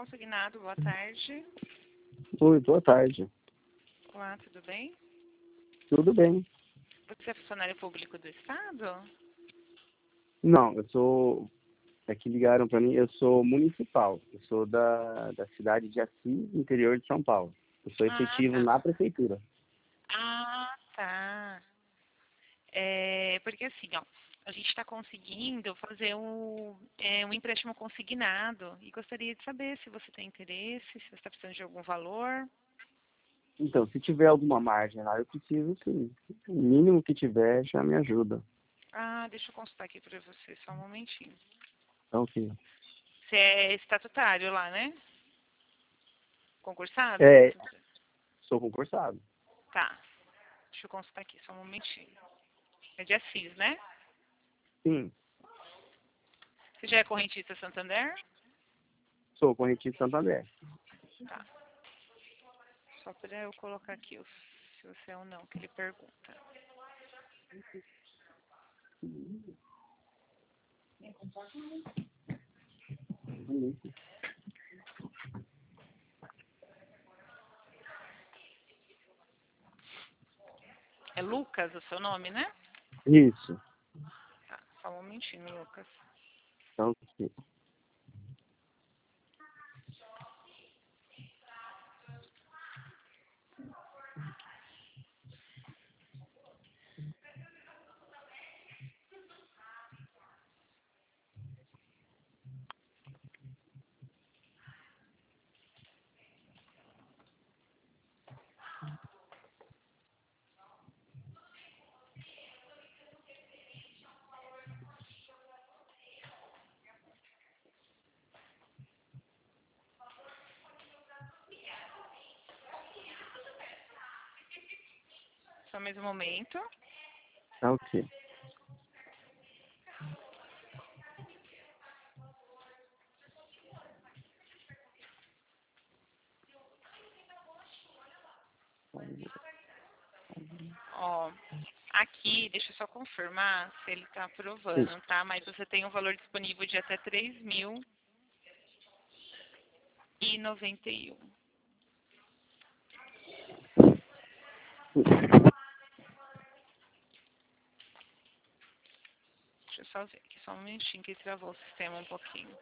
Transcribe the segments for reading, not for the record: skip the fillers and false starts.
Consignado, boa tarde. Oi, boa tarde. Olá, tudo bem? Tudo bem? Você é funcionário público do Estado? Não, eu sou. É que ligaram para mim, eu sou municipal. Eu sou da cidade de Assis, interior de São Paulo. Eu sou efetivo Tá. na prefeitura. Tá. Porque assim, ó, a gente está conseguindo fazer um empréstimo consignado e gostaria de saber se você tem interesse, se você está precisando de algum valor. Então, se tiver alguma margem lá, eu preciso sim. O mínimo que tiver já me ajuda. Deixa eu consultar aqui para você, só um momentinho. Então, ok. Você é estatutário lá, né? Concursado? É, sou concursado. Tá. Deixa eu consultar aqui, só um momentinho. É de Assis, né? Sim, Você já é correntista Santander? sou correntista Santander. Tá. Só para eu colocar aqui se você é ou não, que ele pergunta. É Lucas o seu nome, né? Isso. Tá, só um momentinho, Lucas. Então, sim. Só mais um momento. Tá ok. Ó, aqui, deixa eu só confirmar se ele está Sim. aprovando, tá? Mas você tem um valor disponível de até 3.091. Deixa eu só ver aqui, só um minutinho que travou o sistema um pouquinho.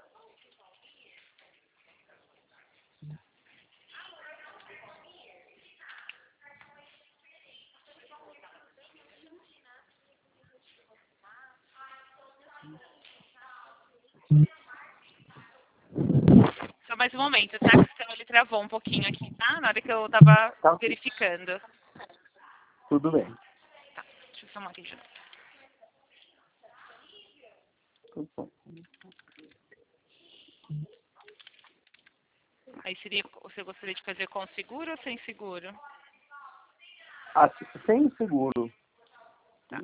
Só mais um momento, tá? O sistema ele travou um pouquinho aqui, tá? Na hora que eu tava Tá ok. verificando. Tudo bem. Tá, deixa eu somar aqui de novo. Tudo bom. Aí seria, você gostaria de fazer com seguro ou sem seguro? Ah, sem seguro. Tá.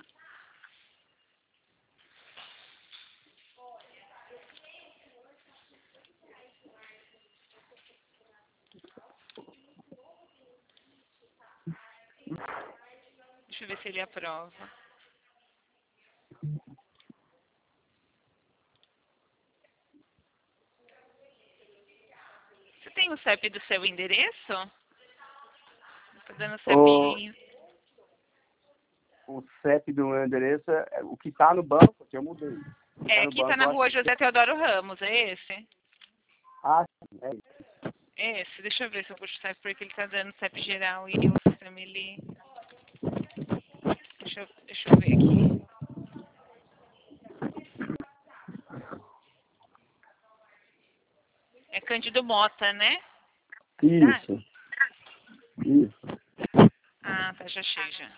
Deixa eu ver se ele aprova. Você tem o CEP do seu endereço? Tá dando o CEP. O CEP do meu endereço é o que está no banco, que eu mudei. O que tá no Aqui tá banco, na eu rua acho que... José Teodoro Ramos, é esse? Ah, sim, é isso. Esse, deixa eu ver se eu puxo o CEP, porque ele tá dando CEP geral e o sistema ele. Deixa eu ver aqui. É Cândido Mota, né? A cidade? Isso. Ah, tá, já achei já.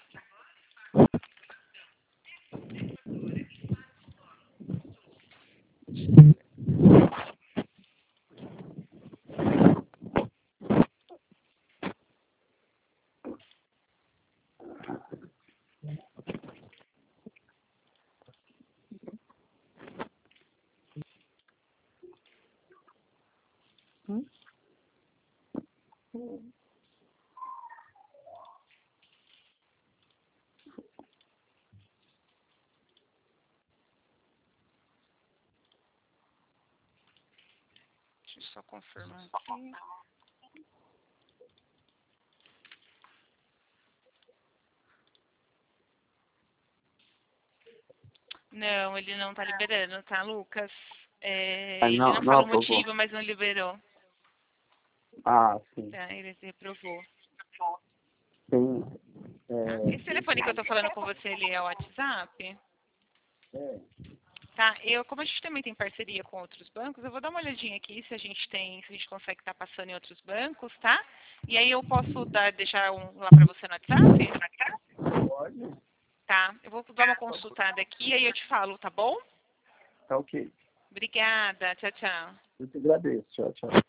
eu só confirmar aqui. Não, ele não tá liberando, tá, Lucas? Ele Não, não não falou o aprovou. motivo, mas não liberou. Ah, sim. Tá, ele reprovou. Tem, Tá? Esse telefone que eu tô falando com você, ele é o WhatsApp? Tá, como a gente também tem parceria com outros bancos, eu vou dar uma olhadinha aqui se a gente consegue estar passando em outros bancos, tá? E aí eu posso deixar lá pra você no WhatsApp? Pode. Tá, eu vou dar uma consultada aqui e aí eu te falo, tá bom? Tá ok. Obrigada, tchau, tchau. Eu te agradeço. Tchau, tchau.